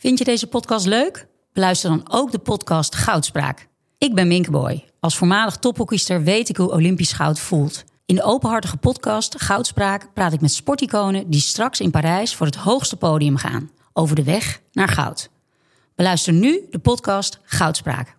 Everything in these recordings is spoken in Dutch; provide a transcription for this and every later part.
Vind je deze podcast leuk? Beluister dan ook de podcast Goudspraak. Ik ben Minke Boy. Als voormalig tophockeyster weet ik hoe Olympisch goud voelt. In de openhartige podcast Goudspraak praat ik met sporticonen die straks in Parijs voor het hoogste podium gaan. Over de weg naar goud. Beluister nu de podcast Goudspraak.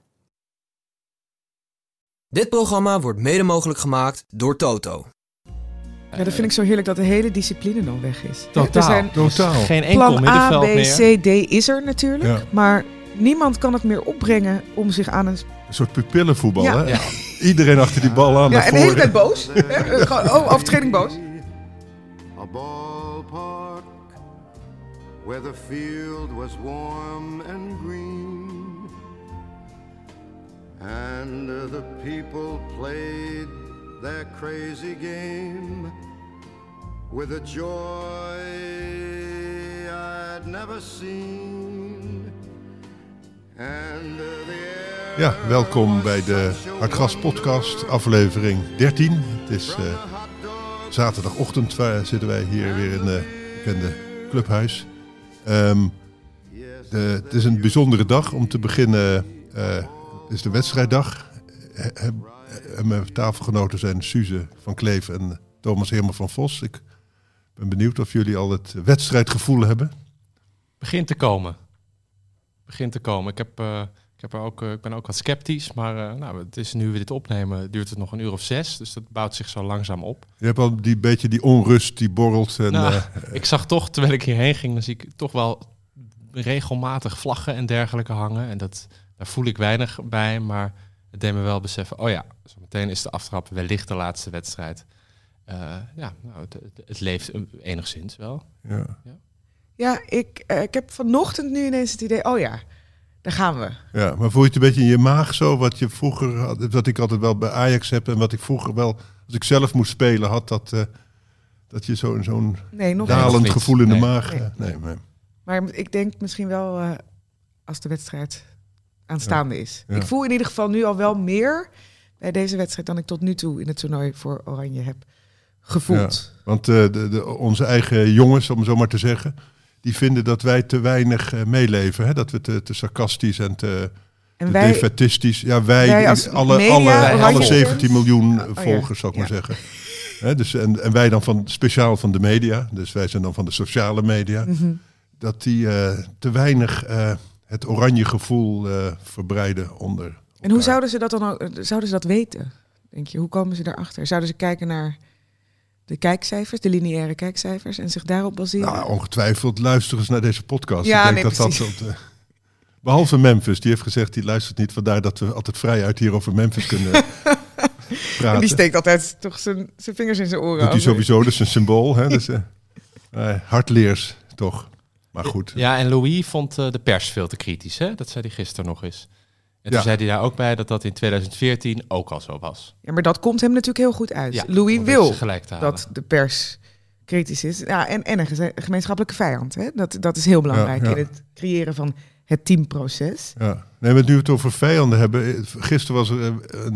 Dit programma wordt mede mogelijk gemaakt door Toto. Ja, dat vind ik zo heerlijk dat de hele discipline dan weg is. Totaal. Geen enkel plan middenveld A, B, meer. C, D is er natuurlijk. Ja. Maar niemand kan het meer opbrengen om zich aan een... Een soort pupillenvoetbal, Ja. hè? Ja. Iedereen achter die bal aan Ja, naar en de hele voren. tijd boos. Hè? Gewoon, overtreding boos. A ballpark where the field was warm and green, and the people played their crazy game with a joy I'd never seen. And the air Ja, welkom bij de Hartgras podcast, aflevering 13. Het is zaterdagochtend, zitten wij hier weer in het bekende clubhuis. Het is een bijzondere dag om te beginnen. Het is de wedstrijddag. Mijn tafelgenoten zijn Suze van Kleef en Thomas Herman van Vos. Ik ben benieuwd of jullie al het wedstrijdgevoel hebben. Begint te komen. Ik ben ook wat sceptisch, maar het is nu we dit opnemen, duurt het nog een uur of 6. Dus dat bouwt zich zo langzaam op. Je hebt al die beetje die onrust die borrelt. En, Ik zag toch, terwijl ik hierheen ging, dan zie ik toch wel regelmatig vlaggen en dergelijke hangen. En daar voel ik weinig bij, maar het deed me wel beseffen, oh ja, zo meteen is de aftrap wellicht de laatste wedstrijd. Het leeft enigszins wel. ja. Ja, ik heb vanochtend nu ineens het idee, oh ja, daar gaan we. Ja, maar voel je het een beetje in je maag zo, wat je vroeger had, wat ik altijd wel bij Ajax heb en wat ik vroeger wel, als ik zelf moest spelen, had dat je zo'n Nee, nog dalend niet. gevoel in de Nee. maag. Nee. Nee. Maar ik denk misschien wel als de wedstrijd aanstaande is. Ja. Ik voel in ieder geval nu al wel meer bij deze wedstrijd dan ik tot nu toe in het toernooi voor Oranje heb gevoeld. Ja, want onze eigen jongens, om het zo maar te zeggen, die vinden dat wij te weinig meeleven. Hè? Dat we te sarcastisch en te wij- defatistisch. Ja, wij als alle media, Oranje 17 miljoen ja. volgers, zou ik maar Ja. zeggen. Hè, dus, en wij dan speciaal van de media, dus wij zijn dan van de sociale media, dat die te weinig het oranje gevoel verbreiden onder elkaar. En hoe zouden ze dat dan ook, zouden ze dat weten? Denk je, hoe komen ze daarachter? Zouden ze kijken naar de kijkcijfers, de lineaire kijkcijfers en zich daarop baseren? Nou, ongetwijfeld luisteren ze naar deze podcast. Ja, Ik denk nee, dat precies. behalve Memphis, die heeft gezegd, die luistert niet. Vandaar dat we altijd vrij uit hier over Memphis kunnen praten. En die steekt altijd toch zijn vingers in zijn oren. Doet hij over. sowieso, dat is een symbool. Hè? Dus, hardleers, toch. Maar goed. Ja, en Louis vond de pers veel te kritisch, hè? Dat zei hij gisteren nog eens. En Ja. toen zei hij daar ook bij dat in 2014 ook al zo was. Ja, maar dat komt hem natuurlijk heel goed uit. Ja, Louis om wil deze gelijk te halen. dat de pers kritisch is. Ja, en een gemeenschappelijke vijand. Hè? Dat is heel belangrijk Ja, ja. in het creëren van het teamproces. Ja. Nee, maar nu we het over vijanden hebben. Gisteren was er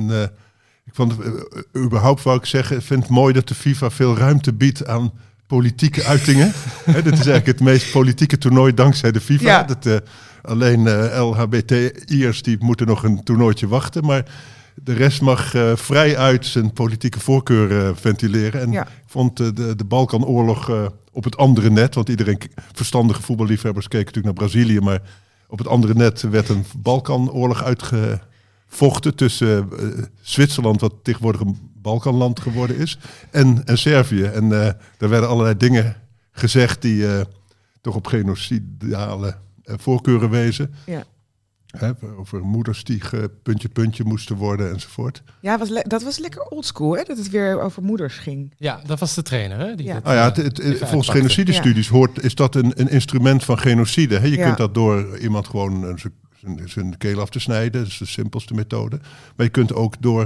ik vond, überhaupt wou ik zeggen, ik vind het mooi dat de FIFA veel ruimte biedt aan politieke uitingen. Dit is eigenlijk het meest politieke toernooi dankzij de FIFA. Ja. Dat, alleen LHBTI'ers die moeten nog een toernooitje wachten. Maar de rest mag vrij uit zijn politieke voorkeur ventileren. En Ja. ik vond de Balkanoorlog op het andere net, want verstandige voetballiefhebbers keken natuurlijk naar Brazilië, maar op het andere net werd een Balkanoorlog uitgevochten tussen Zwitserland, wat tegenwoordig een Balkanland geworden is, en Servië. En daar werden allerlei dingen gezegd die toch op genocidale voorkeuren wezen. Ja. Hè, over moeders die puntje moesten worden enzovoort. Ja, dat was lekker oldschool, hè? Dat het weer over moeders ging. Ja, dat was de trainer, hè? Die Ja. dit, Nou ja, even volgens uitpakte. genocidestudies is dat een instrument van genocide. Hè? Je Ja. kunt dat door iemand gewoon zijn keel af te snijden. Dat is de simpelste methode. Maar je kunt ook door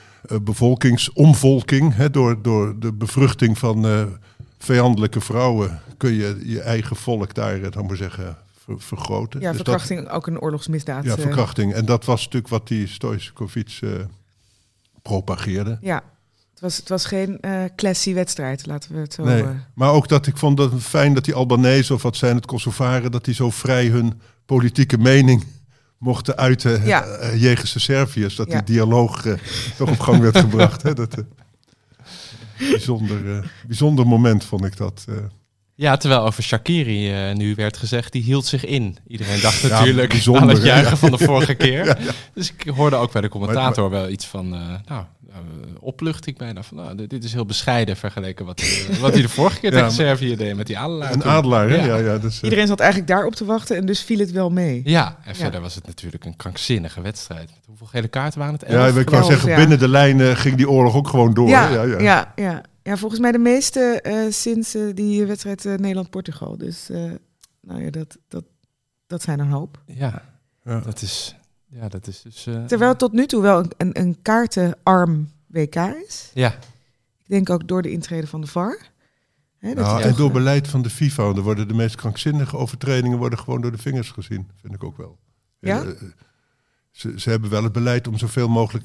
bevolkingsomvolking, hè, door de bevruchting van vijandelijke vrouwen, kun je je eigen volk daar, dan maar zeggen, vergroten. Ja, Dus verkrachting ook een oorlogsmisdaad. ja, verkrachting. En dat was natuurlijk wat die Stoichkov propageerde. Ja. Het was geen classy wedstrijd, laten we het zo... Nee. Maar ook dat ik vond het fijn dat die Albanese, of wat zijn het, Kosovaren, dat die zo vrij hun politieke mening mochten uiten jegens de Serviërs. Dat die dialoog toch op gang werd gebracht. Hè? Dat bijzonder moment vond ik dat. Ja, terwijl over Shaqiri nu werd gezegd, die hield zich in. Iedereen dacht natuurlijk aan het juichen van de vorige keer. Ja. Dus ik hoorde ook bij de commentator wel iets van, opluchting bijna. Van, dit is heel bescheiden vergeleken wat hij de vorige keer tegen Servië deed met die adelaar. Een adelaar, hè? Ja, dus, iedereen zat eigenlijk daarop te wachten en dus viel het wel mee. Ja, en verder was het natuurlijk een krankzinnige wedstrijd. Hoeveel gele kaarten waren het? 11? Ja, ik wou zeggen, binnen de lijn ging die oorlog ook gewoon door. Ja, volgens mij de meeste sinds die wedstrijd Nederland-Portugal. Dus dat zijn een hoop. Ja. Dat is dus... Terwijl het tot nu toe wel een kaartenarm WK is. Ja. Ik denk ook door de intrede van de VAR. En door beleid van de FIFA. Er worden de meest krankzinnige overtredingen gewoon door de vingers gezien. Vind ik ook wel. Ja? Ze hebben wel het beleid om zoveel mogelijk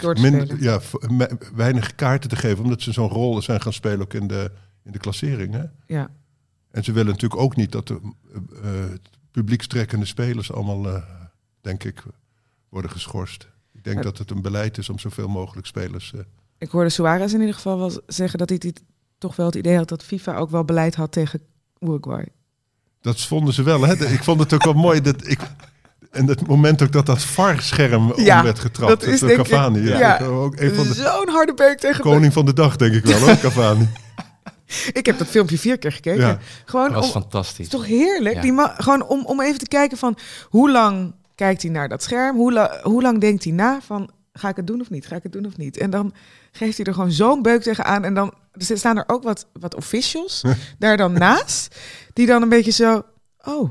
weinig kaarten te geven, omdat ze zo'n rol zijn gaan spelen ook in de klassering. Hè? Ja. En ze willen natuurlijk ook niet dat de publiekstrekkende spelers allemaal, denk ik, worden geschorst. Ik denk dat het een beleid is om zoveel mogelijk spelers... Ik hoorde Suarez in ieder geval wel zeggen dat hij toch wel het idee had dat FIFA ook wel beleid had tegen Uruguay. Dat vonden ze wel, hè? Ik vond het ook wel mooi en het moment ook dat VAR-scherm om werd getrapt. Dat is door Cavani. Ook een van zo'n harde beuk tegen koning van de dag, denk ik wel, hoor, Cavani. Ik heb dat filmpje 4 keer gekeken. Ja. Gewoon dat was fantastisch. Het is toch heerlijk? Ja. Gewoon om even te kijken van hoe lang kijkt hij naar dat scherm? Hoe lang denkt hij na van ga ik het doen of niet? Ga ik het doen of niet? En dan geeft hij er gewoon zo'n beuk tegenaan. En dan staan er ook wat officials daar dan naast. Die dan een beetje zo... Oh,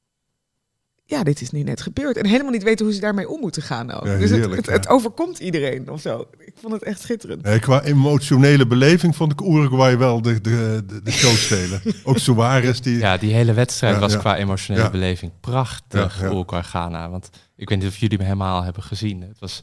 ja, dit is nu net gebeurd. En helemaal niet weten hoe ze daarmee om moeten gaan. Ook. Ja, dus het overkomt iedereen of zo. Ik vond het echt schitterend. Nee, qua emotionele beleving vond ik Uruguay wel de show spelen. Ook Suarez. Die hele wedstrijd was qua emotionele beleving prachtig. Uruguay-Ghana. Want ik weet niet of jullie me helemaal hebben gezien. Het was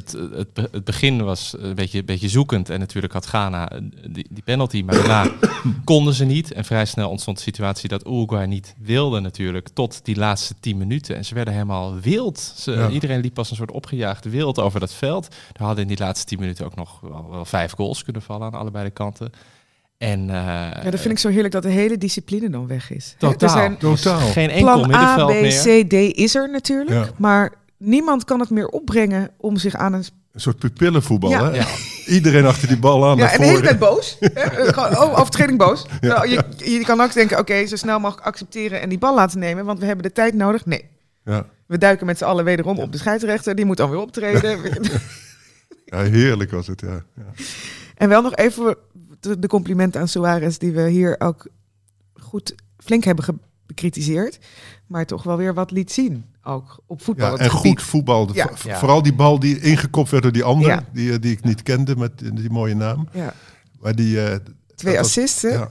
het begin was een beetje zoekend. En natuurlijk had Ghana die penalty. Maar daarna konden ze niet. En vrij snel ontstond de situatie dat Uruguay niet wilde natuurlijk. Tot die laatste 10 minuten. En ze werden helemaal wild. Iedereen liep als een soort opgejaagde wild over dat veld. Er hadden in die laatste 10 minuten ook nog wel 5 goals kunnen vallen aan allebei de kanten. En, dat vind ik zo heerlijk dat de hele discipline dan weg is. Totaal. Geen enkel plan middenveld A, B, meer. C, D is er natuurlijk. Maar niemand kan het meer opbrengen om zich aan een soort pupillenvoetbal, hè? Ja. Iedereen achter die bal aan. Ja, en de hele tijd boos. Overtreding boos. Ja. Nou, je kan ook denken, oké, zo snel mogelijk accepteren en die bal laten nemen, want we hebben de tijd nodig. Nee. Ja. We duiken met z'n allen wederom op de scheidsrechter. Die moet dan weer optreden. Ja, heerlijk was het, ja. En wel nog even de complimenten aan Suarez, die we hier ook flink hebben bekritiseerd, maar toch wel weer wat liet zien, ook op voetbal. Ja, en goed voetbal. Ja. Vooral die bal die ingekopt werd door die ander, die ik niet kende met die mooie naam. Ja. Maar die 2 assists, had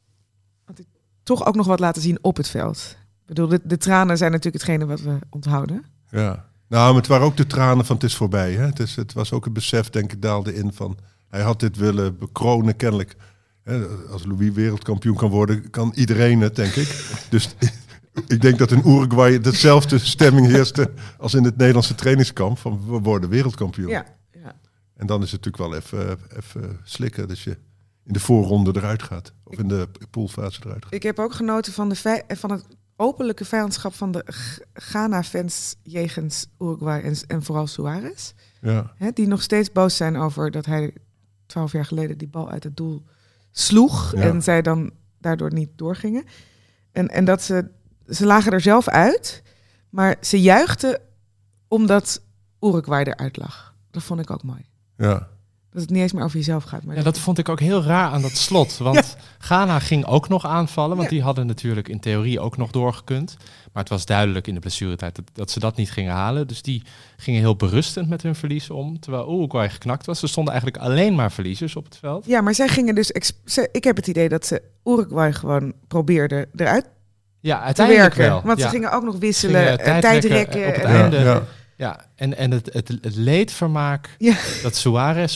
hij toch ook nog wat laten zien op het veld. Ik bedoel, de tranen zijn natuurlijk hetgene wat we onthouden. Ja, nou, maar het waren ook de tranen van het is voorbij. Hè? Het was ook het besef, denk ik, daalde in van hij had dit willen bekronen, kennelijk. Als Louis wereldkampioen kan worden, kan iedereen het, denk ik. Dus ik denk dat in Uruguay dezelfde stemming heerste als in het Nederlandse trainingskamp. Van we worden wereldkampioen. Ja. En dan is het natuurlijk wel even slikken dat je in de voorronde eruit gaat. Of in de poolfase eruit gaat. Ik heb ook genoten van het openlijke vijandschap van de Ghana-fans jegens Uruguay en vooral Suarez. Ja. Die nog steeds boos zijn over dat hij 12 jaar geleden die bal uit het doel sloeg. Ja. En zij dan daardoor niet doorgingen. En dat ze lagen er zelf uit, maar ze juichten omdat Uruguay eruit lag. Dat vond ik ook mooi. Ja. Dat het niet eens meer over jezelf gaat. Maar dat vond ik ook heel raar aan dat slot. Want Ghana ging ook nog aanvallen. Want die hadden natuurlijk in theorie ook nog doorgekund. Maar het was duidelijk in de blessuretijd dat ze dat niet gingen halen. Dus die gingen heel berustend met hun verlies om. Terwijl Uruguay geknakt was. Er stonden eigenlijk alleen maar verliezers op het veld. Ja, maar zij gingen dus... Ik heb het idee dat ze Uruguay gewoon probeerden eruit te werken. Wel. Want ze gingen ook nog wisselen, tijdrekken. Op het einde. Ja, en het leedvermaak dat Suarez op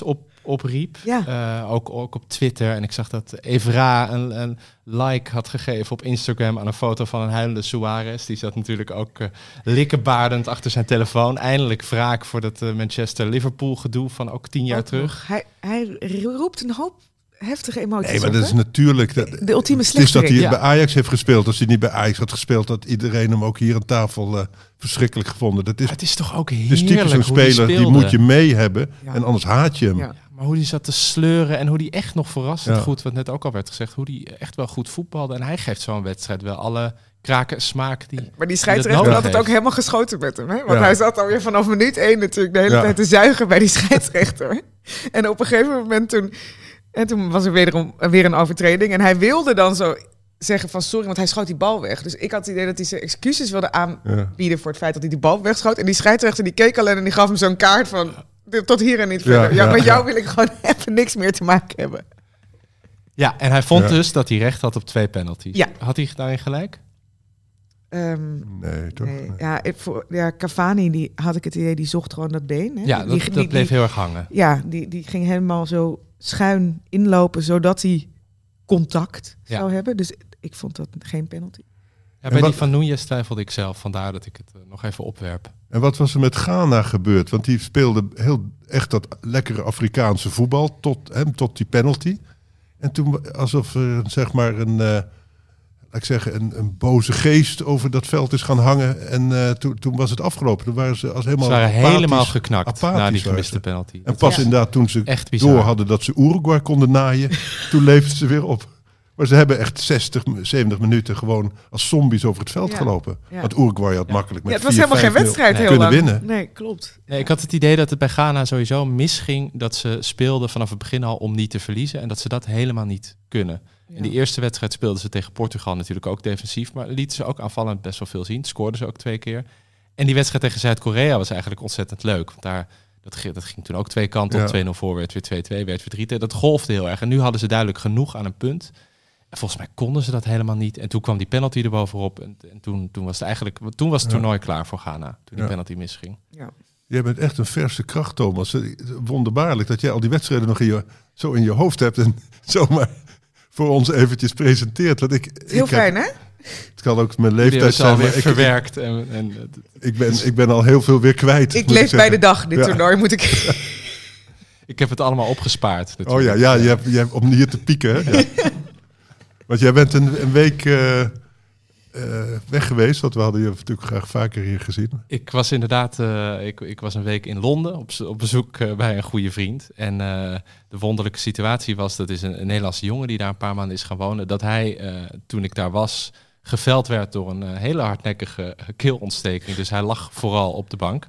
opriep. Ja. Ook op Twitter. En ik zag dat Evra een like had gegeven op Instagram aan een foto van een huilende Suarez. Die zat natuurlijk ook likkenbaardend achter zijn telefoon. Eindelijk wraak voor dat Manchester-Liverpool gedoe van ook 10 jaar terug. Hij roept een hoop heftige emoties. Nee, maar op, dat is hè? natuurlijk... De ultieme Het is dat slechterik. hij bij Ajax heeft gespeeld. Als hij niet bij Ajax had gespeeld, had iedereen hem ook hier aan tafel verschrikkelijk gevonden. Dat is, Het is toch ook het is heerlijk typisch een hoe die speler, die speelde. moet je mee hebben. Ja. En anders haat je hem. Ja. Maar hoe die zat te sleuren en hoe die echt nog verrassend Ja. goed, wat net ook al werd gezegd, hoe die echt wel goed voetbalde. En hij geeft zo'n wedstrijd wel alle kraken en smaak die... Maar die dat scheidsrechter nodig had het ook heeft. helemaal geschoten met hem. Hè? Want Ja. hij zat alweer vanaf minuut 1 natuurlijk de hele Ja. tijd te zuigen bij die scheidsrechter. En op een gegeven moment toen was er weer een overtreding. En hij wilde dan zo zeggen van sorry, want hij schoot die bal weg. Dus ik had het idee dat hij zijn excuses wilde aanbieden voor het feit dat hij die bal wegschoot. En die scheidsrechter die keek alleen en die gaf hem zo'n kaart van tot hier en niet verder. Ja, met jou wil ik gewoon even niks meer te maken hebben. Ja, en hij vond Ja. dus dat hij recht had op 2 penalties. Ja. Had hij daarin gelijk? Nee, toch? Nee. Nee. Ja, Cavani, die had ik het idee, die zocht gewoon dat been. Hè? Ja, dat bleef heel erg hangen. Ja, die ging helemaal zo schuin inlopen, zodat hij contact zou hebben. Dus ik vond dat geen penalty. Ja, bij wat- die van Núñez twijfelde ik zelf, vandaar dat ik het nog even opwerp. En wat was er met Ghana gebeurd? Want die speelde heel echt dat lekkere Afrikaanse voetbal tot die penalty. En toen alsof er zeg maar een boze geest over dat veld is gaan hangen. En toen was het afgelopen. Toen waren ze Ze waren helemaal geknakt na die gemiste penalty. En pas inderdaad toen ze Echt bizar. door hadden dat ze Uruguay konden naaien, toen leefden ze weer op. Maar ze hebben echt 60, 70 minuten gewoon als zombies over het veld Ja. gelopen. Ja. Want Uruguay had makkelijk met Ja, het was 4-5-0 helemaal geen wedstrijd heel kunnen lang. winnen. Nee, klopt. Nee, ik had het idee dat het bij Ghana sowieso misging dat ze speelden vanaf het begin al om niet te verliezen. En dat ze dat helemaal niet kunnen. Ja. In die eerste wedstrijd speelden ze tegen Portugal natuurlijk ook defensief. Maar lieten ze ook aanvallend best wel veel zien. Scoorden ze ook 2 keer. En die wedstrijd tegen Zuid-Korea was eigenlijk ontzettend leuk. Want dat ging toen ook 2 kanten op. Ja. 2-0 voor, werd weer 2-2, werd weer 3-2. Dat golfde heel erg. En nu hadden ze duidelijk genoeg aan een punt. En volgens mij konden ze dat helemaal niet. En toen kwam die penalty erbovenop. En toen was het toernooi klaar voor Ghana. Toen die penalty misging. Ja. Jij bent echt een verse kracht, Thomas. Wonderbaarlijk dat jij al die wedstrijden nog in je hoofd hebt en zomaar voor ons eventjes presenteert. Want Heel fijn, hè? Het kan ook mijn Die hebben leeftijd ze zijn, alweer maar verwerkt. ik ben al heel veel weer kwijt. Ik moet leef bij zeggen. de dag, dit Ja. toernooi moet ik... Ik heb het allemaal opgespaard. Oh ja, natuurlijk. je hebt om hier te pieken. Hè? Ja. Want jij bent een week weg geweest, want we hadden je natuurlijk graag vaker hier gezien. Ik was inderdaad, ik was een week in Londen op bezoek bij een goede vriend. En de wonderlijke situatie was, dat is een Nederlandse jongen die daar een paar maanden is gaan wonen, dat hij, toen ik daar was, geveld werd door een hele hardnekkige keelontsteking. Dus hij lag vooral op de bank.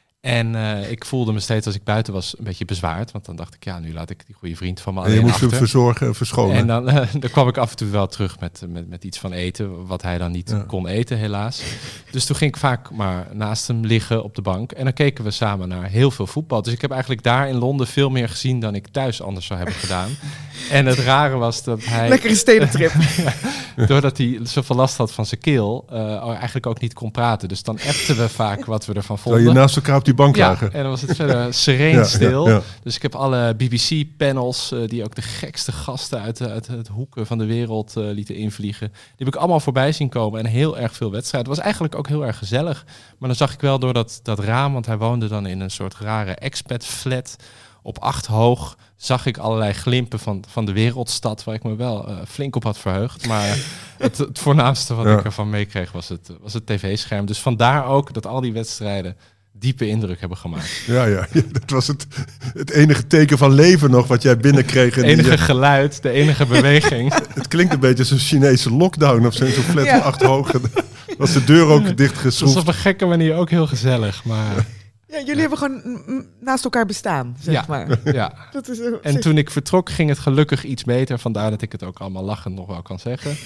En ik voelde me steeds als ik buiten was een beetje bezwaard. Want dan dacht ik, ja, nu laat ik die goede vriend van me En alleen je moest hem achter. verzorgen en verschonen. En dan kwam ik af en toe wel terug met iets van eten, wat hij dan niet kon eten, helaas. Dus toen ging ik vaak maar naast hem liggen op de bank. En dan keken we samen naar heel veel voetbal. Dus ik heb eigenlijk daar in Londen veel meer gezien dan ik thuis anders zou hebben gedaan. En het rare was dat hij... Lekkere stedentrip. Doordat hij zoveel last had van zijn keel, eigenlijk ook niet kon praten. Dus dan appten we vaak wat we ervan Terwijl vonden. je naast elkaar op die bank Ja, lagen. en dan was het verder sereen Ja, stil. ja, ja. Dus ik heb alle BBC-panels, die ook de gekste gasten uit het hoeken van de wereld lieten invliegen. Die heb ik allemaal voorbij zien komen en heel erg veel wedstrijden. Het was eigenlijk ook heel erg gezellig. Maar dan zag ik wel door dat raam, want hij woonde dan in een soort rare expat-flat op 8 hoog, zag ik allerlei glimpen van de wereldstad, waar ik me wel flink op had verheugd. Maar het voornaamste wat ik ervan meekreeg was het tv-scherm. Dus vandaar ook dat al die wedstrijden diepe indruk hebben gemaakt. Ja, dat was het enige teken van leven nog wat jij binnenkreeg. Het enige geluid, de enige beweging. Het klinkt een beetje als een Chinese lockdown of zo'n flat Ja. van 8 hoog. Was de deur ook Dat is dichtgeschroefd. op een gekke manier ook heel gezellig. Maar Ja, jullie hebben gewoon naast elkaar bestaan, zeg ja, maar. ja. Dat is En toen ik vertrok ging het gelukkig iets beter. Vandaar dat ik het ook allemaal lachend nog wel kan zeggen.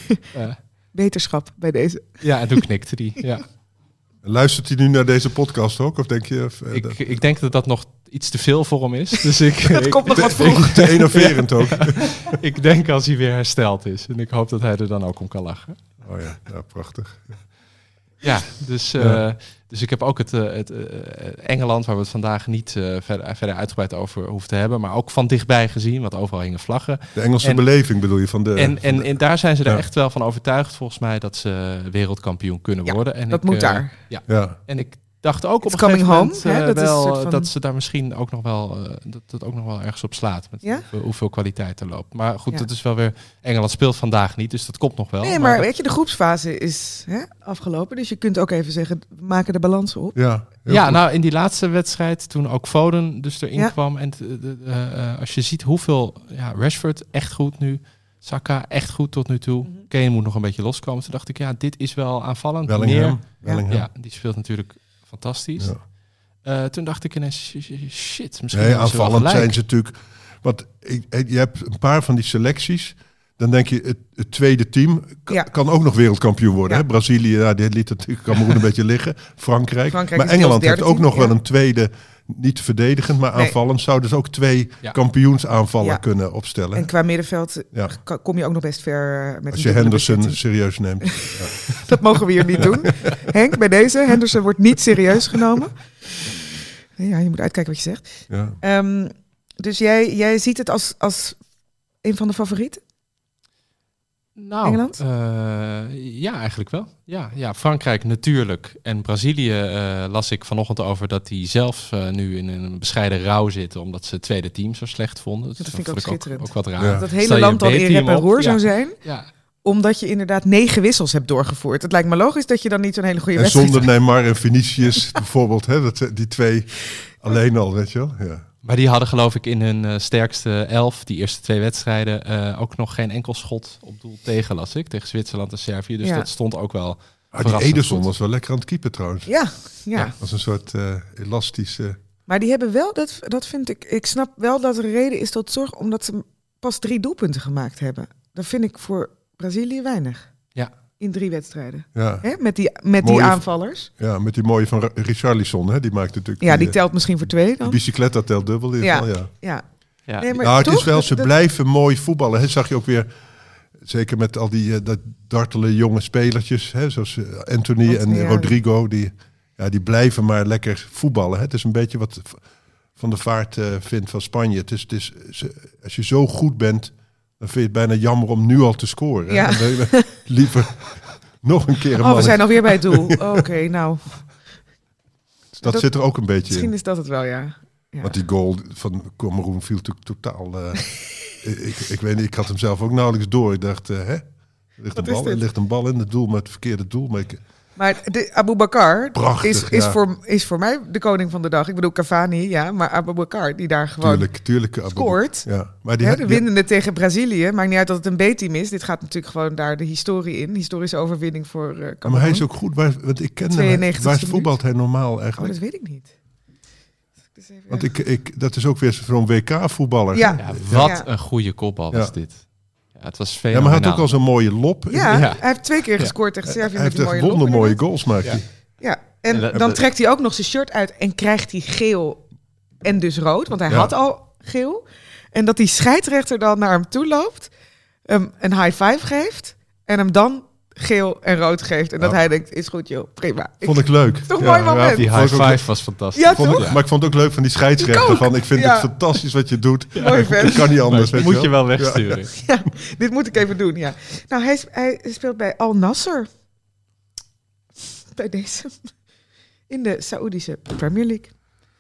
Beterschap bij deze. Ja, en toen knikte die. Ja. Luistert hij nu naar deze podcast ook? Of denk je... Ik denk dat dat nog iets te veel voor hem is. Dus ik, Het komt nog wat vroeg. te enerverend ook. ik denk als hij weer hersteld is. En ik hoop dat hij er dan ook om kan lachen. Oh ja, prachtig. Ja, dus ik heb ook het Engeland, waar we het vandaag niet verder uitgebreid over hoeven te hebben, maar ook van dichtbij gezien, want overal hingen vlaggen. De Engelse beleving bedoel je van de... En daar zijn ze er echt wel van overtuigd, volgens mij, dat ze wereldkampioen kunnen worden. En dat moet daar. Ja. En ik dacht ook op It's een gegeven coming moment home, hè? Dat is een soort van... dat ze daar misschien ook nog wel dat ook nog wel ergens op slaat. Met hoeveel kwaliteit er loopt. Maar goed, dat is wel weer... Engeland speelt vandaag niet, dus dat komt nog wel. Nee, maar weet je, de groepsfase is afgelopen. Dus je kunt ook even zeggen, we maken de balans op. Ja, nou in die laatste wedstrijd, toen ook Foden dus erin kwam. En als je ziet hoeveel... Ja, Rashford echt goed nu. Saka echt goed tot nu toe. Kane moet nog een beetje loskomen. Toen dacht ik, dit is wel aanvallend. Bellingham. Ja, die speelt natuurlijk fantastisch. Ja. Toen dacht ik ineens, shit, misschien nee, aanvallend zijn ze natuurlijk... Want je hebt een paar van die selecties... Dan denk je, het tweede team kan ook nog wereldkampioen worden. Ja. Hè? Brazilië, die liet natuurlijk Cameroen een beetje liggen. Frankrijk maar Engeland heeft ook nog wel een tweede... Niet verdedigend, maar aanvallend zouden dus ook 2 kampioensaanvallen kunnen opstellen. En qua middenveld kom je ook nog best ver met als je Henderson serieus neemt. Dat mogen we hier niet doen. Henk, bij deze, Henderson wordt niet serieus genomen. Ja, je moet uitkijken wat je zegt. Ja. Dus jij ziet het als een van de favorieten? Nou, Engeland? Ja, eigenlijk wel. Ja, Frankrijk natuurlijk. En Brazilië las ik vanochtend over dat die zelf nu in een bescheiden rouw zitten, omdat ze het tweede team zo slecht vonden. Dat vind ik ook schitterend. Ook wat raar. Ja. Dat hele land dan in rep en roer zou zijn. Ja. Omdat je inderdaad 9 wissels hebt doorgevoerd. Het lijkt me logisch dat je dan niet zo'n hele goede wedstrijd... En zonder Neymar en Vinicius bijvoorbeeld. Hè, die 2 alleen al, weet je wel. Ja. Maar die hadden geloof ik in hun sterkste 11, die eerste 2 wedstrijden, ook nog geen enkel schot op doel tegen, las ik. Tegen Zwitserland en Servië. Dus dat stond ook wel die Ederson was wel lekker aan het keeper trouwens. Ja. Als een soort elastische... Maar die hebben wel, dat vind ik snap wel dat er een reden is tot zorg, omdat ze pas 3 doelpunten gemaakt hebben. Dat vind ik voor Brazilië weinig. Ja. In 3 wedstrijden. Ja. Hè? Met die aanvallers. Ja, met die mooie van Richarlison. Hè? Die maakt natuurlijk... Ja, die telt misschien voor 2 dan. Die bicicletta telt dubbel in. Ja. Nee, maar het is wel, ze blijven mooi voetballen. Hè? Zag je ook weer, zeker met al die dat dartele jonge spelertjes, hè? Zoals Anthony en Rodrigo, die blijven maar lekker voetballen. Hè? Het is een beetje wat Van der Vaart vindt van Spanje. Het is, als je zo goed bent, dan vind je het bijna jammer om nu al te scoren. Ja. Liever nog een keer een we zijn alweer bij het doel. Oké, nou. Dus dat zit er ook een beetje misschien in. is dat het wel, ja. Want die goal van Cameroen viel natuurlijk totaal... ik weet niet, ik had hem zelf ook nauwelijks door. Ik dacht, er ligt een bal in het doel, maar het verkeerde doel. Maar Aboubakar is voor mij de koning van de dag. Ik bedoel Cavani, maar Aboubakar die daar gewoon scoort. Ja. Maar de winnende tegen Brazilië. Maakt niet uit dat het een B-team is. Dit gaat natuurlijk gewoon daar de historie in. Historische overwinning voor Cameroen. Maar hij is ook goed. Want ik ken hem. Waar voetbalt hij normaal eigenlijk? Dat weet ik niet. Want dat is ook weer zo'n WK-voetballer. Ja, wat een goede kopbal was dit. Ja, het was maar hij had ook al zo'n mooie lop. Ja, hij heeft 2 keer gescoord tegen Servië. Hij heeft echt wondermooie goals maakt hij. Ja, en dan trekt hij ook nog zijn shirt uit en krijgt hij geel en dus rood. Want hij had al geel. En dat die scheidsrechter dan naar hem toe loopt, een high five geeft en hem dan geel en rood geeft. En dat hij denkt, is goed joh, prima. Vond ik leuk. Toch een mooi moment. Die high five was fantastisch. Ja, toch? Maar ik vond het ook leuk van die scheidsrechter. Ik vind het fantastisch wat je doet. Mooi vent. Ik kan niet anders. Dat moet je wel wegsturen. Ja, dit moet ik even doen, ja. Nou, hij speelt bij Al Nassr. Bij deze. In de Saoedische Premier League.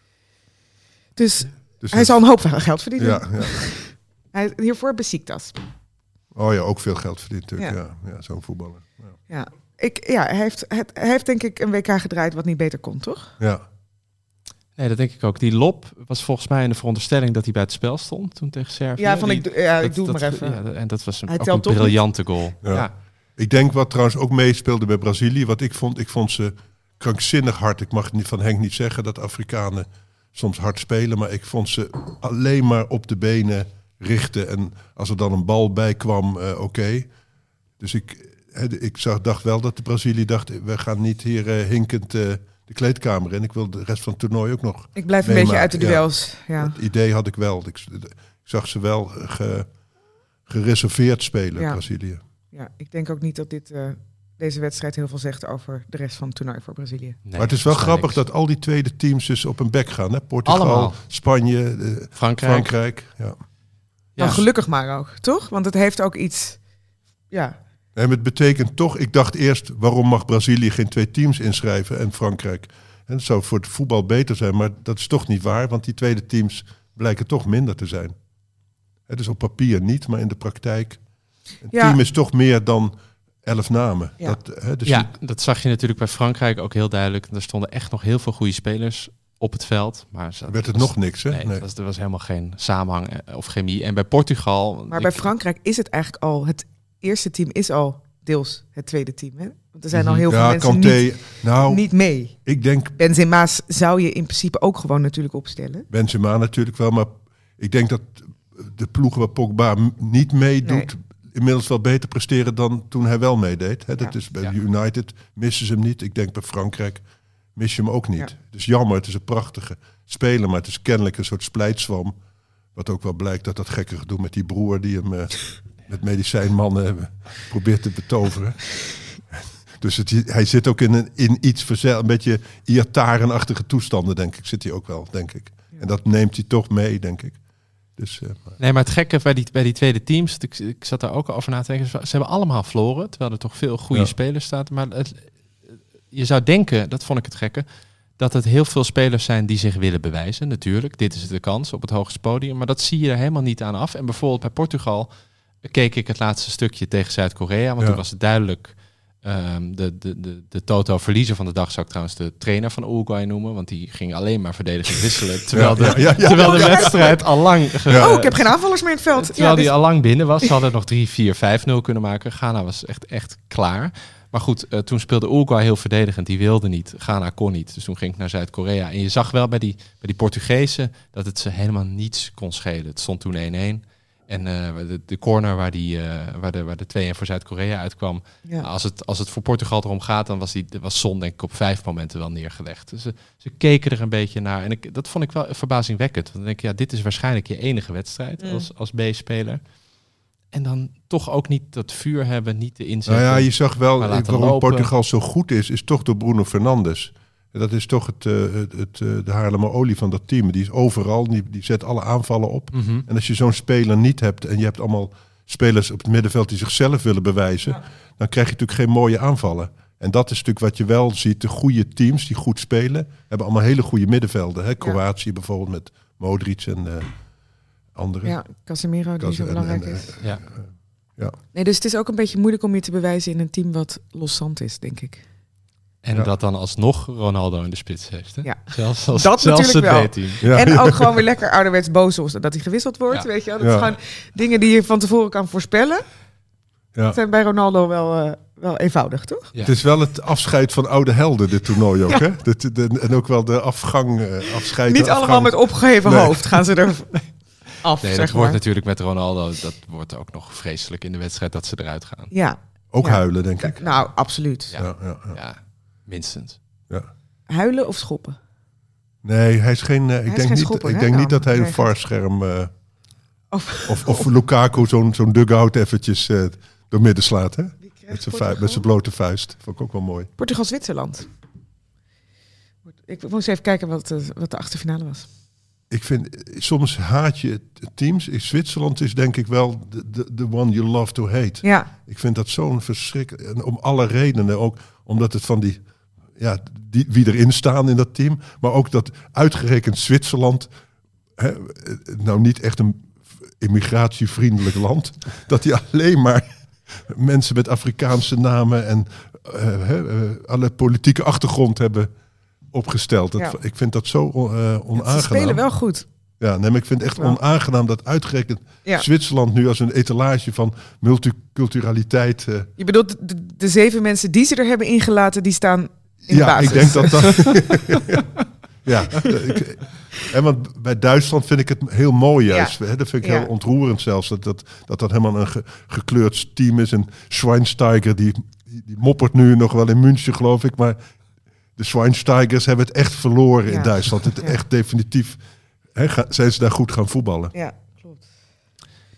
Dus hij zal een hoop geld verdienen. Ja. Hiervoor Besiktas. Oh ja, ook veel geld verdient natuurlijk. Ja, zo'n voetballer. Ja. Hij heeft denk ik een WK gedraaid wat niet beter kon, toch? Ja. Nee, dat denk ik ook. Die lop was volgens mij in de veronderstelling dat hij bij het spel stond toen tegen Servië. Ja, ik doe het maar even. Ja, en dat was ook een briljante goal. Ja. Ik denk wat trouwens ook meespeelde bij Brazilië, wat ik vond ze krankzinnig hard. Ik mag niet van Henk niet zeggen dat Afrikanen soms hard spelen, maar ik vond ze alleen maar op de benen richten. En als er dan een bal bij kwam, oké. Dus ik dacht wel dat de Brazilië dacht, we gaan niet hier hinkend de kleedkamer in. Ik wil de rest van het toernooi ook nog. Ik blijf een beetje uit de duels. Ja. Het idee had ik wel. Ik zag ze wel gereserveerd spelen, Brazilië. Ja, ik denk ook niet dat dit deze wedstrijd heel veel zegt over de rest van het toernooi voor Brazilië. Nee, maar het is wel grappig niks. dat al die tweede teams dus op een bek gaan. Hè? Portugal, Allemaal. Spanje, Frankrijk. Ja. Nou, Ja. gelukkig maar ook, toch? Want het heeft ook iets... Ja, En het betekent toch, ik dacht eerst, waarom mag Brazilië geen 2 teams inschrijven en Frankrijk? En dat zou voor het voetbal beter zijn, maar dat is toch niet waar, want die tweede teams blijken toch minder te zijn. Het is op papier niet, maar in de praktijk. Een team is toch meer dan 11 namen. Ja. Dus Dat zag je natuurlijk bij Frankrijk ook heel duidelijk. Er stonden echt nog heel veel goede spelers op het veld. Maar werd het nog niks, hè? Nee, Nee. er was helemaal geen samenhang of chemie. En bij Portugal... maar bij Frankrijk is het eigenlijk al... Het eerste team is al deels het tweede team. Hè? Want er zijn al heel veel Ja, mensen Kanté, nou, niet mee. ik denk Benzema's zou je in principe ook gewoon natuurlijk opstellen. Benzema natuurlijk wel, maar ik denk dat de ploegen waar Pogba niet meedoet, inmiddels wel beter presteren dan toen hij wel meedeed. Hè, dat Ja. is bij United missen ze hem niet. Ik denk bij Frankrijk mis je hem ook niet. Ja. Dus jammer, het is een prachtige speler, maar het is kennelijk een soort splijtswam. Wat ook wel blijkt dat gekke gedoe met die broer die hem met medicijnmannen probeert te betoveren. Dus hij zit ook in iets een beetje Iataren-achtige toestanden, denk ik. Zit hij ook wel, denk ik. Ja. En dat neemt hij toch mee, denk ik. Dus, Nee, maar het gekke bij die tweede teams, ik zat daar ook over na te denken, ze hebben allemaal verloren, terwijl er toch veel goede spelers staan. Maar je zou denken, dat vond ik het gekke, dat het heel veel spelers zijn die zich willen bewijzen, natuurlijk. Dit is de kans op het hoogste podium, maar dat zie je er helemaal niet aan af. En bijvoorbeeld bij Portugal keek ik het laatste stukje tegen Zuid-Korea, want toen was het duidelijk... De Toto-verliezer van de dag zou ik trouwens de trainer van Uruguay noemen, want die ging alleen maar verdedigend wisselen, terwijl de wedstrijd al lang... ik heb geen aanvallers meer in het veld. Terwijl die al lang binnen was. Ze hadden nog 3-4-5-0 kunnen maken. Ghana was echt klaar. Maar goed, toen speelde Uruguay heel verdedigend. Die wilde niet. Ghana kon niet. Dus toen ging ik naar Zuid-Korea. En je zag wel bij die Portugezen dat het ze helemaal niets kon schelen. Het stond toen 1-1. En de corner waar de 2-1 voor Zuid-Korea uitkwam. Ja. Als het voor Portugal erom gaat, dan was Son denk ik op 5 momenten wel neergelegd. Dus ze keken er een beetje naar. En dat vond ik wel verbazingwekkend. Want dan denk ik, dit is waarschijnlijk je enige wedstrijd als B-speler. En dan toch ook niet dat vuur hebben, niet de inzet. Nou ja, je zag wel waarom lopen. Portugal zo goed is toch door Bruno Fernandes. Dat is toch de Haarlemmer olie van dat team. Die is overal, die zet alle aanvallen op. Mm-hmm. En als je zo'n speler niet hebt en je hebt allemaal spelers op het middenveld die zichzelf willen bewijzen, dan krijg je natuurlijk geen mooie aanvallen. En dat is natuurlijk wat je wel ziet. De goede teams die goed spelen, hebben allemaal hele goede middenvelden. Hè? Kroatië bijvoorbeeld met Modric en anderen. Ja, Casemiro die zo belangrijk is. Ja. Nee, dus het is ook een beetje moeilijk om je te bewijzen in een team wat loszand is, denk ik. En dat dan alsnog Ronaldo in de spits heeft. Hè? Ja. Zelfs Dat zelfs natuurlijk wel. het B-team. Ja. En ook gewoon weer lekker ouderwets boos dat hij gewisseld wordt. Ja. Weet je wel? Dat is gewoon dingen die je van tevoren kan voorspellen. Ja. Dat zijn bij Ronaldo wel eenvoudig, toch? Ja. Het is wel het afscheid van oude helden, dit toernooi ook. Hè? En ook wel de afscheid. Niet allemaal met opgeheven hoofd gaan ze er af, Nee, zeg dat wordt maar. natuurlijk met Ronaldo, dat wordt ook nog vreselijk in de wedstrijd dat ze eruit gaan. Ja. Ook Ja. huilen, denk ik. Nou, absoluut. Ja. Ja. Ja, minstens. Ja. Huilen of schoppen? Nee, hij is geen. Ik is denk geen niet. schopper, Ik hè, denk dan? niet dat hij een Nee, varscherm Of of Lukaku zo'n dugout eventjes door midden slaat, hè? Met zijn blote vuist. Vond ik ook wel mooi. Portugal-Zwitserland. Ik moest even kijken wat de achterfinale was. Ik vind, soms haat je teams. Zwitserland is denk ik wel de one you love to hate. Ja, Ik vind dat zo'n verschrikkelijk. Om alle redenen. Ook omdat het van wie erin staan in dat team. Maar ook dat uitgerekend Zwitserland. Nou niet echt een immigratievriendelijk land. Dat die alleen maar mensen met Afrikaanse namen en alle politieke achtergrond hebben opgesteld. Ik vind dat zo onaangenaam. ze spelen wel goed. Ja, nee, maar ik vind het echt onaangenaam dat uitgerekend Zwitserland nu als een etalage van multiculturaliteit. Je bedoelt de 7 mensen die ze er hebben ingelaten, die staan in de basis. Ik denk dat. Want bij Duitsland vind ik het heel mooi juist. Ja. Dat vind ik heel ontroerend zelfs. Dat helemaal een gekleurd team is. En Schweinsteiger, die moppert nu nog wel in München, geloof ik. Maar de Schweinsteigers hebben het echt verloren in Duitsland. Het echt definitief zijn ze daar goed gaan voetballen. Ja, klopt.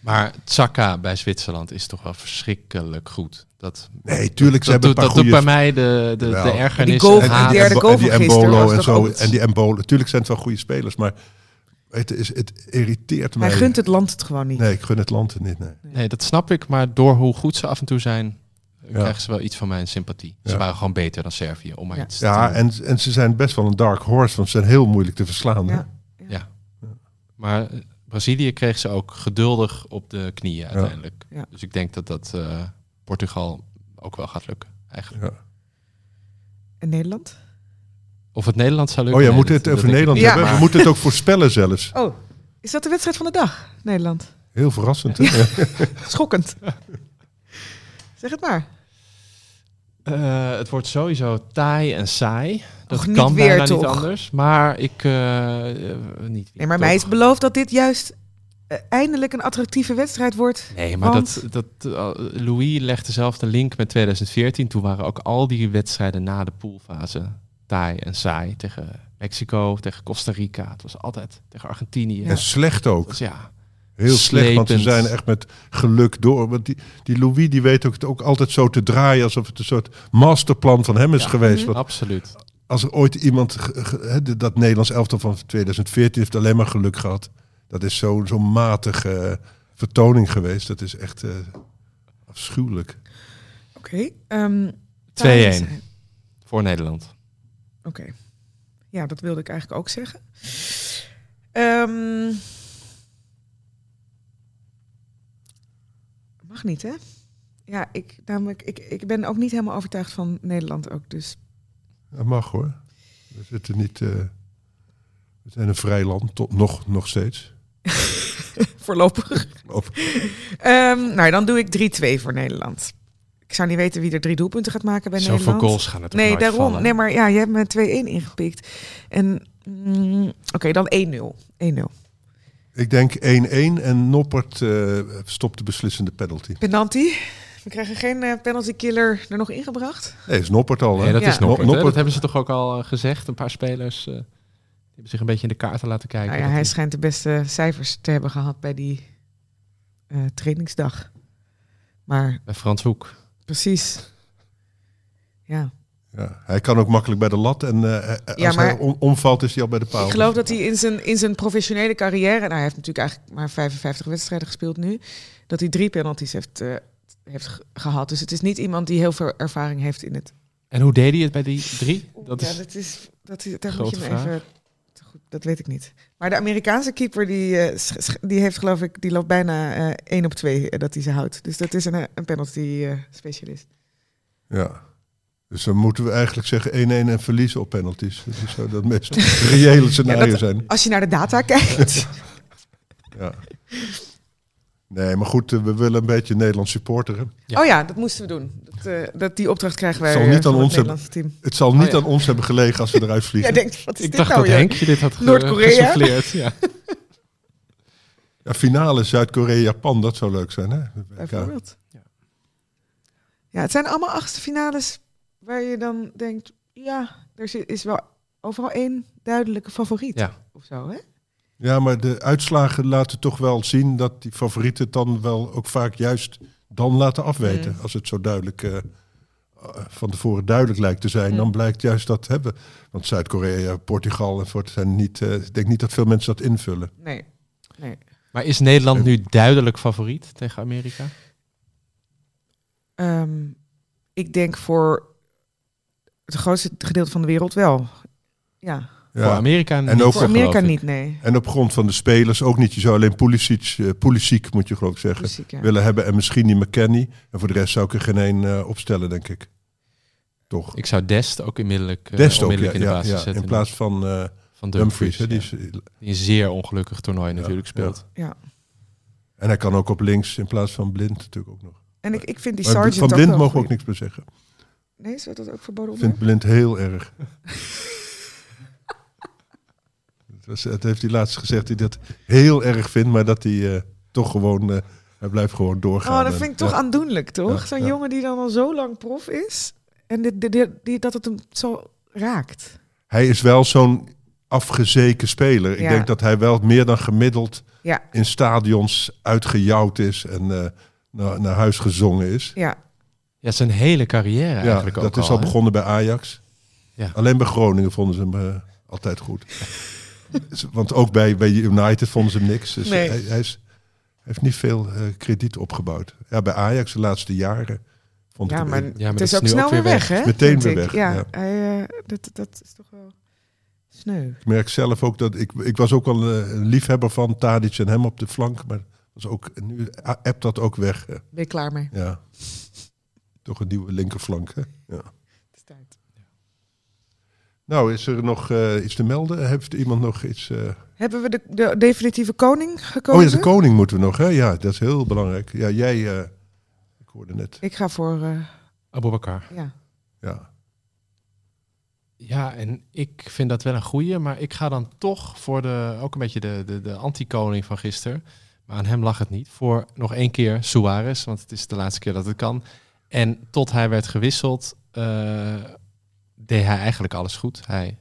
Maar Xhaka bij Zwitserland is toch wel verschrikkelijk goed. Nee, tuurlijk. Ze hebben een paar dat doet goede... bij mij de ergernis. Die goal en van haat. die derde goal van en die gisteren Embolo was en toch zo. ook- En die Embolo. Natuurlijk zijn het wel goede spelers, maar het irriteert mij. Hij gunt het land het gewoon niet. Nee, ik gun het land het niet. Nee. Nee, dat snap ik. Maar door hoe goed ze af en toe zijn, krijgen ze wel iets van mijn sympathie. Ze Ja. waren gewoon beter dan Servië. Om maar Ja. iets te Ja, doen. en ze zijn best wel een dark horse, want ze zijn heel moeilijk te verslaan. hè? Ja. Ja. Maar Brazilië kreeg ze ook geduldig op de knieën uiteindelijk. Ja. Dus ik denk dat Portugal ook wel gaat lukken, eigenlijk. Ja. En Nederland? Of het Nederland zou Oh lukken. ja, we nee, moeten het dat over denk ik Nederland niet. hebben. Ja. We moeten het ook voorspellen zelfs. Oh, is dat de wedstrijd van de dag, Nederland? Heel verrassend. Hè? Schokkend. Zeg het maar. Het wordt sowieso taai en saai. Dat Och, niet kan weer, bijna toch? niet anders. Maar ik... niet Nee, maar toch. mij is beloofd dat dit juist eindelijk een attractieve wedstrijd wordt. Nee, maar Want- Louis legde zelf de link met 2014. Toen waren ook al die wedstrijden na de poolfase taai en saai. Tegen Mexico, tegen Costa Rica. Het was altijd tegen Argentinië. En slecht ook. Dus ja, Heel slecht, want ze slepend. zijn echt met geluk door. Want die Louis die weet ook altijd zo te draaien alsof het een soort masterplan van hem is geweest. Want absoluut. als er ooit iemand, dat Nederlands elftal van 2014 heeft alleen maar geluk gehad. Dat is zo'n matige vertoning geweest. Dat is echt afschuwelijk. Oké. 2-1 voor Nederland. Oké. Ja, dat wilde ik eigenlijk ook zeggen. Mag niet, hè? Ja, ik ben ook niet helemaal overtuigd van Nederland ook, dus... Dat mag hoor. We zitten niet... we zijn een vrij land, nog steeds. Voorlopig. Of- Nou, dan doe ik 3-2 voor Nederland. Ik zou niet weten wie er 3 doelpunten gaat maken bij Zoveel Nederland. goals gaan er toch Nee, nooit daarom. vallen? Nee, maar ja, je hebt me 2-1 ingepikt. En oké, dan 1-0. 1-0. Ik denk 1-1 en Noppert stopt de beslissende penalty. Penalty. We krijgen geen penalty killer er nog ingebracht. Nee, is Noppert al. Hè? Nee, dat Ja. is Noppert. hè? Noppert. Dat hebben ze toch ook al gezegd. Een paar spelers die hebben zich een beetje in de kaarten laten kijken. Nou ja, Dat hij die- schijnt de beste cijfers te hebben gehad bij die trainingsdag. Maar Bij Frans Hoek. precies. Ja. Ja, hij kan ook makkelijk bij de lat. En als maar- hij omvalt, is hij al bij de paal. Ik geloof dat hij in zijn professionele carrière... Nou, hij heeft natuurlijk eigenlijk maar 55 wedstrijden gespeeld nu. Dat hij 3 penalties heeft gehad. Dus het is niet iemand die heel veel ervaring heeft in het... En hoe deed hij het bij die 3? Dat ja, is... daar moet grote je me vraag. even... Goed, dat weet ik niet. Maar de Amerikaanse keeper, die heeft geloof ik... Die loopt bijna 1 op 2 dat hij ze houdt. Dus dat is een penalty specialist. Ja. Dus dan moeten we eigenlijk zeggen 1-1 en verliezen op penalties. Dat zou dat meest reële scenario dat- zijn. Als je naar de data kijkt... Ja. Nee, maar goed, we willen een beetje Nederlands supporteren. Ja. Oh ja, dat moesten we doen. Dat die opdracht krijgen wij Het zal niet van aan het ons hebben. Nederlandse team. Het zal niet ja. aan ons hebben gelegen als we eruit vliegen. Jij denkt, wat is Ik dit dacht nou dat weer? Henkje dit had Noord-Korea? gesouffleerd. Ja. Ja, finale Zuid-Korea-Japan, dat zou leuk zijn, hè? Bijvoorbeeld. Ja, het zijn allemaal achtste finales waar je dan denkt... Ja, is wel overal één duidelijke favoriet. Ja. Of zo, hè? Ja, maar de uitslagen laten toch wel zien dat die favorieten het dan wel ook vaak juist dan laten afweten. Als het zo duidelijk van tevoren duidelijk lijkt te zijn, dan blijkt juist dat hebben. Want Zuid-Korea, Portugal enzovoort zijn niet. Ik denk niet dat veel mensen dat invullen. Nee. Maar is Nederland nu duidelijk favoriet tegen Amerika? Ik denk voor het grootste gedeelte van de wereld wel. Ja. Voor Ja. Amerika niet. En ook Voor Amerika geloof ik. niet, nee. En op grond van de spelers ook niet. Je zou alleen Pulisic moet je geloof ik zeggen, Muziek, ja. willen hebben. En misschien die McKennie. En voor de rest zou ik er geen één opstellen, denk ik. Toch? Ik zou Dest ook onmiddellijk in de basis zetten. in plaats van van Dumfries. Hè, ja. Die een zeer ongelukkig toernooi natuurlijk speelt. Ja. En hij kan ook op links in plaats van Blind natuurlijk ook nog. En ik vind die Maar Sargent van ook Blind wel mogen we goed. ook niks meer zeggen. Nee, is dat ook verboden Ik onder? vind Blind heel erg. Het heeft hij laatst gezegd dat hij dat heel erg vindt, maar dat hij toch gewoon... hij blijft gewoon doorgaan. Oh, dat vind ik toch Ja. aandoenlijk, toch? Ja, Zo'n ja. jongen die dan al zo lang prof is. En dat het hem zo raakt. Hij is wel zo'n afgezeken speler. Ik denk dat hij wel meer dan gemiddeld in stadions uitgejouwd is en naar huis gezongen is. Ja, zijn hele carrière eigenlijk ook. Dat is al begonnen bij Ajax. Ja. Alleen bij Groningen vonden ze hem altijd goed. Want ook bij United vonden ze hem niks. Dus hij heeft niet veel krediet opgebouod. Ja, bij Ajax de laatste jaren vond ik maar het... het is ook snel weer weg, hè? Meteen weer weg. Ja. Dat is toch wel sneu. Ik merk zelf ook dat... Ik was ook wel een liefhebber van Tadic en hem op de flank. Maar was ook, nu appt dat ook weg. Ben je klaar mee? Ja. Toch een nieuwe linkerflank, hè? Ja. Het is tijd. Nou, is er nog iets te melden? Heeft iemand nog iets... Hebben we de definitieve koning gekozen? Oh ja, de koning moeten we nog, hè? Ja, dat is heel belangrijk. Ja, jij... ik hoorde net... Ik ga voor... Aboubakar. Ja, en ik vind dat wel een goeie, maar ik ga dan toch voor ook een beetje de anti-koning van gisteren. Maar aan hem lag het niet. Voor nog 1 keer Suarez, want het is de laatste keer dat het kan. En tot hij werd gewisseld, deed hij eigenlijk alles goed.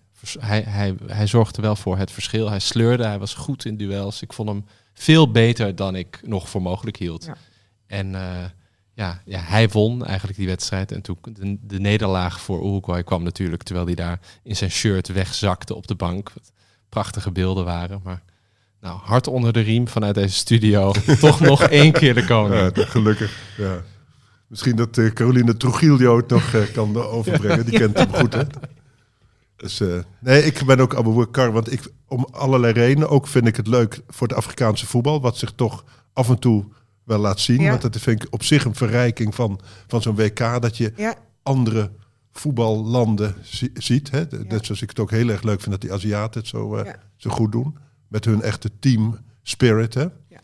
Hij zorgde wel voor het verschil. Hij sleurde, hij was goed in duels. Ik vond hem veel beter dan ik nog voor mogelijk hield. Ja. En hij won eigenlijk die wedstrijd. En toen de nederlaag voor Uruguay kwam natuurlijk, terwijl hij daar in zijn shirt wegzakte op de bank. Wat prachtige beelden waren, maar... Nou, hard onder de riem vanuit deze studio. Toch nog 1 keer de koning. Ja, gelukkig. Ja. Misschien dat Caroline Trujillo het nog kan overbrengen. Die kent hem goed, hè? Dus, ik ben ook Aboubakar. Want om allerlei redenen, ook vind ik het leuk voor het Afrikaanse voetbal. Wat zich toch af en toe wel laat zien. Ja. Want dat vind ik op zich een verrijking van zo'n WK. Dat je andere voetballanden ziet. Hè? Net zoals ik het ook heel erg leuk vind dat die Aziaten het zo goed doen. Met hun echte team spirit. Hè? Ja.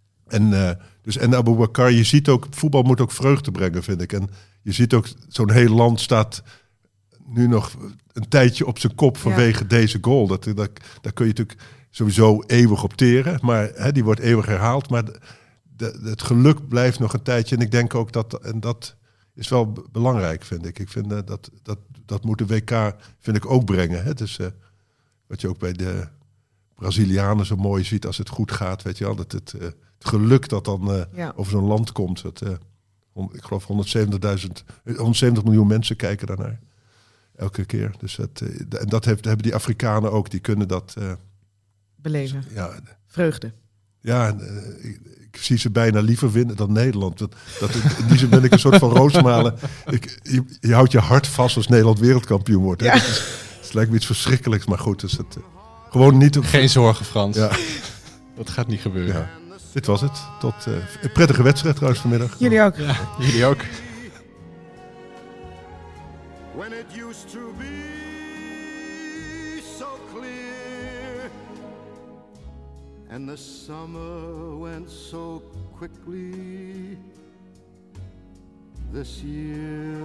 En Aboubakar, je ziet ook, voetbal moet ook vreugde brengen, vind ik. En je ziet ook, zo'n heel land staat nu nog een tijdje op zijn kop vanwege deze goal. Daar kun je natuurlijk sowieso eeuwig op teren. Maar die wordt eeuwig herhaald. Maar het geluk blijft nog een tijdje. En ik denk ook dat is wel belangrijk, vind ik. Ik vind dat moet de WK, vind ik, ook brengen. Hè? Dus wat je ook bij de Brazilianen zo mooi ziet als het goed gaat, weet je wel, dat het geluk dat dan over zo'n land komt. Ik geloof 170 miljoen mensen kijken daarnaar. Elke keer. Dus hebben die Afrikanen ook, die kunnen dat... beleven. Vreugde. Ja, ik zie ze bijna liever winnen dan Nederland. In die zin ben ik een soort van Roosmalen. Je houdt je hart vast als Nederland wereldkampioen wordt. Hè? Ja. Het lijkt me iets verschrikkelijks, maar goed. Dus gewoon niet... Geen zorgen, Frans. Ja. Dat gaat niet gebeuren. Ja. Dit was het. Tot een prettige wedstrijd trouwens vanmiddag. Jullie ook. Ja, jullie ook. When it used to be so clear and the summer went so quickly this year.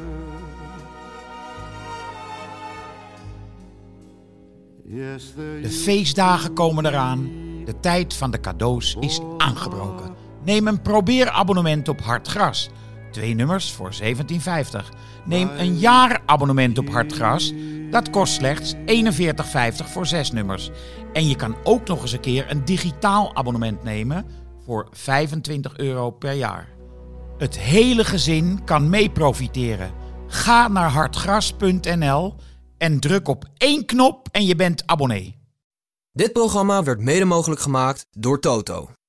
De feestdagen komen eraan. De tijd van de cadeaus is aangebroken. Neem een probeerabonnement op Hartgras. 2 nummers voor €17,50. Neem een jaarabonnement op Hartgras. Dat kost slechts €41,50 voor 6 nummers. En je kan ook nog eens een keer een digitaal abonnement nemen voor €25 per jaar. Het hele gezin kan mee profiteren. Ga naar hartgras.nl en druk op 1 knop en je bent abonnee. Dit programma werd mede mogelijk gemaakt door Toto.